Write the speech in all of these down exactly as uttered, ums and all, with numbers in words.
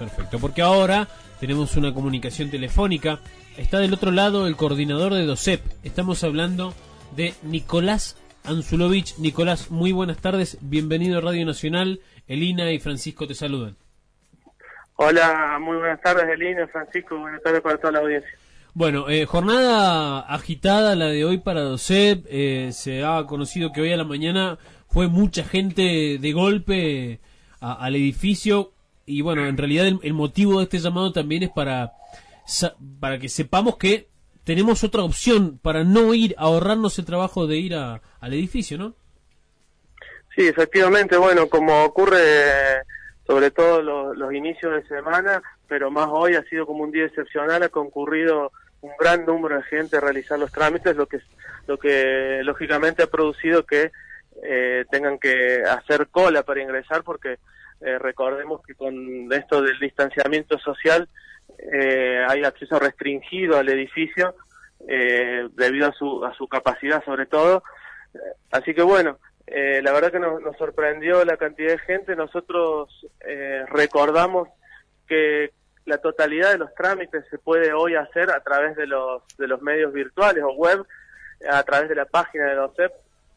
Perfecto, porque ahora tenemos una comunicación telefónica. Está del otro lado el coordinador de DOCEP. Estamos hablando de Nicolás Anzulovich. Nicolás, muy buenas tardes. Bienvenido a Radio Nacional. Elina y Francisco te saludan. Hola, muy buenas tardes, Elina, Francisco. Buenas tardes para toda la audiencia. Bueno, eh, jornada agitada la de hoy para DOCEP. Eh, se ha conocido que hoy a la mañana fue mucha gente de golpe a, al edificio. Y bueno, en realidad el, el motivo de este llamado también es para, para que sepamos que tenemos otra opción para no ir, a ahorrarnos el trabajo de ir a, al edificio, ¿no? Sí, efectivamente, bueno, como ocurre sobre todo los, los inicios de semana, pero más hoy ha sido como un día excepcional, ha concurrido un gran número de gente a realizar los trámites, lo que lo que lógicamente ha producido que eh, tengan que hacer cola para ingresar, porque eh, recordemos que con esto del distanciamiento social eh, hay acceso restringido al edificio eh, debido a su a su capacidad sobre todo, así que bueno, eh, la verdad que nos, nos sorprendió la cantidad de gente. Nosotros eh, recordamos que la totalidad de los trámites se puede hoy hacer a través de los de los medios virtuales o web, a través de la página de DOCEP.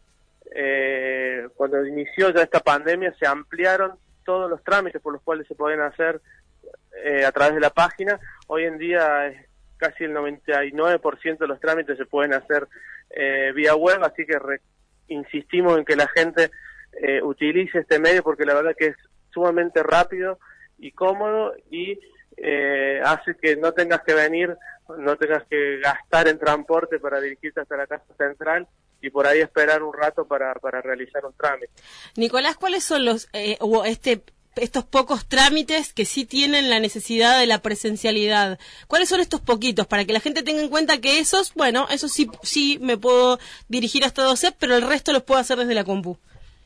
Eh, cuando inició ya esta pandemia se ampliaron todos los trámites por los cuales se pueden hacer eh, a través de la página. Hoy en día es casi el noventa y nueve por ciento de los trámites se pueden hacer eh, vía web, así que re insistimos en que la gente eh, utilice este medio, porque la verdad que es sumamente rápido y cómodo y eh, hace que no tengas que venir, no tengas que gastar en transporte para dirigirte hasta la casa central y por ahí esperar un rato para, para realizar un trámite. Nicolás, ¿cuáles son los eh, este estos pocos trámites que sí tienen la necesidad de la presencialidad? ¿Cuáles son estos poquitos? Para que la gente tenga en cuenta que esos, bueno, esos sí sí me puedo dirigir hasta DOCEP, pero el resto los puedo hacer desde la compu.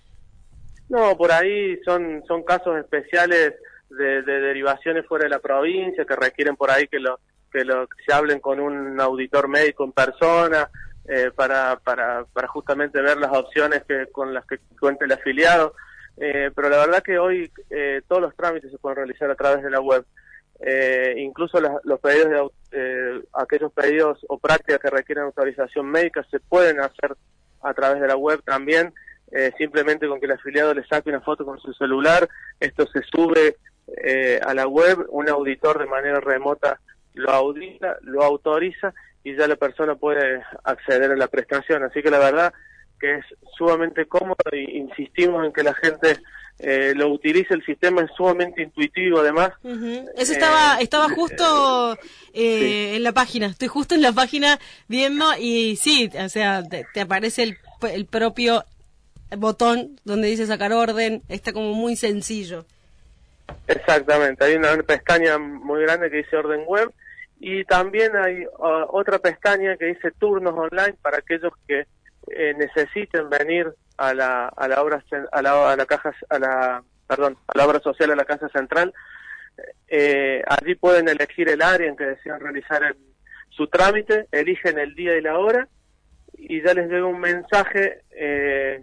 No, por ahí son son casos especiales de, de derivaciones fuera de la provincia que requieren por ahí que lo que lo que se hablen con un auditor médico en persona eh, para para para justamente ver las opciones que con las que cuente el afiliado. Eh, pero la verdad que hoy eh, todos los trámites se pueden realizar a través de la web, eh, incluso las, los pedidos de eh, aquellos pedidos o prácticas que requieren autorización médica se pueden hacer a través de la web también, eh, simplemente con que el afiliado le saque una foto con su celular, esto se sube eh, a la web, un auditor de manera remota lo audita, lo autoriza y ya la persona puede acceder a la prestación, así que la verdad que es sumamente cómodo y insistimos en que la gente eh, lo utilice. El sistema es sumamente intuitivo además. Uh-huh. Eso estaba eh, estaba justo eh, sí. en la página, estoy justo en la página viendo y sí, o sea, te, te aparece el, el propio botón donde dice sacar orden, está como muy sencillo. Exactamente, hay una pestaña muy grande que dice orden web y también hay uh, otra pestaña que dice turnos online para aquellos que Eh, necesiten venir a la a la obra a la a la caja a la perdón a la obra social a la casa central. Eh, allí pueden elegir el área en que desean realizar el, su trámite, eligen el día y la hora y ya les llega un mensaje eh,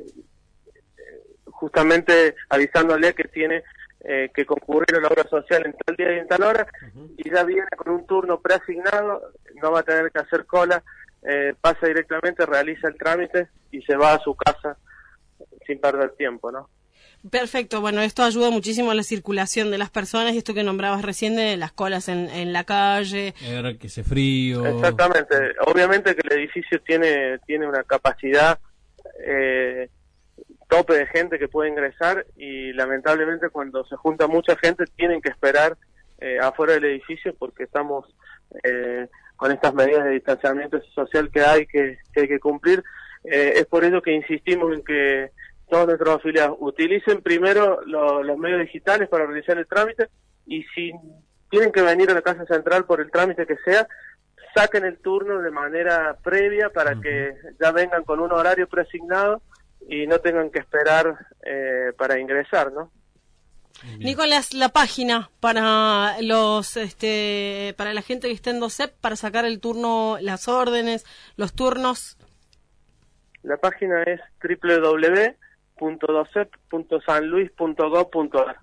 justamente avisándole que tiene eh, que concurrir a la obra social en tal día y en tal hora. Uh-huh. Y ya viene con un turno preasignado, no va a tener que hacer cola. Eh, pasa directamente, realiza el trámite y se va a su casa sin perder tiempo, ¿no? Perfecto, bueno, esto ayuda muchísimo a la circulación de las personas y esto que nombrabas recién de las colas en, en la calle. Era que se frío. Exactamente, obviamente que el edificio tiene tiene una capacidad eh, tope de gente que puede ingresar y lamentablemente cuando se junta mucha gente tienen que esperar eh, afuera del edificio porque estamos eh, con estas medidas de distanciamiento social que hay que, que hay que cumplir. Eh, es por ello que insistimos en que todos nuestros afiliados utilicen primero lo, los medios digitales para realizar el trámite y si tienen que venir a la casa central por el trámite que sea, saquen el turno de manera previa para uh-huh. que ya vengan con un horario preasignado y no tengan que esperar eh, para ingresar, ¿no? Nicolás, la página para los este para la gente que está en DOCEP para sacar el turno, las órdenes, los turnos. La página es doble u doble u doble u punto docep punto san luis punto gov punto a r.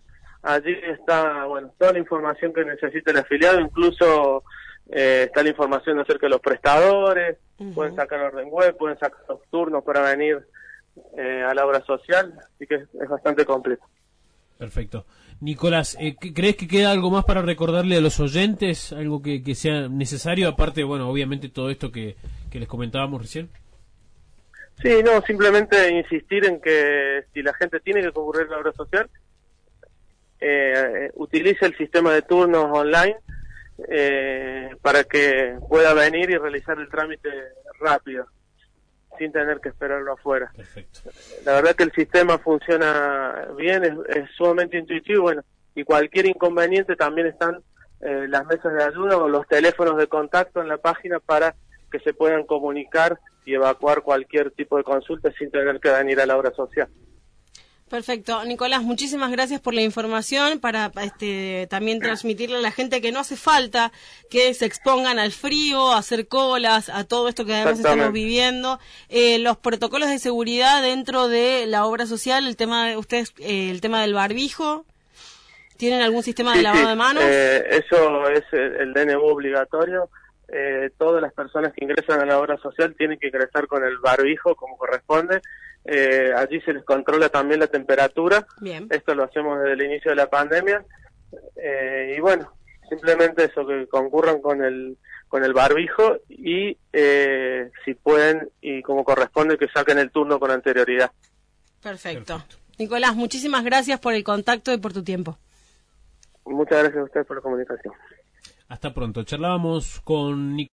allí está, bueno, toda la información que necesita el afiliado, incluso eh, está la información acerca de los prestadores, uh-huh. pueden sacar orden web, pueden sacar los turnos para venir eh, a la obra social, así que es, es bastante completo. Perfecto. Nicolás, eh, ¿crees que queda algo más para recordarle a los oyentes? ¿Algo que, que sea necesario? Aparte, bueno, obviamente todo esto que, que les comentábamos recién. Sí, no, simplemente insistir en que si la gente tiene que concurrir a la obra social, eh, utilice el sistema de turnos online eh, para que pueda venir y realizar el trámite rápido, sin tener que esperarlo afuera. Perfecto. La verdad que el sistema funciona bien, es, es sumamente intuitivo, bueno, y cualquier inconveniente también están eh, las mesas de ayuda o los teléfonos de contacto en la página para que se puedan comunicar y evacuar cualquier tipo de consulta sin tener que venir a la obra social. Perfecto. Nicolás, muchísimas gracias por la información, para este, también transmitirle a la gente que no hace falta que se expongan al frío, a hacer colas, a todo esto que además estamos viviendo. Eh, los protocolos de seguridad dentro de la obra social, el tema de ustedes, eh, el tema del barbijo, ¿tienen algún sistema sí, de lavado sí. de manos? Eh, eso es el, el D N U obligatorio. Eh, todas las personas que ingresan a la obra social tienen que ingresar con el barbijo como corresponde. Eh, allí se les controla también la temperatura. Bien. Esto lo hacemos desde el inicio de la pandemia. Eh, y bueno, simplemente eso, que concurran con el con el barbijo y eh, si pueden y como corresponde que saquen el turno con anterioridad. Perfecto. Perfecto. Nicolás, muchísimas gracias por el contacto y por tu tiempo. Muchas gracias a ustedes por la comunicación. Hasta pronto. Charlábamos con Nicolás.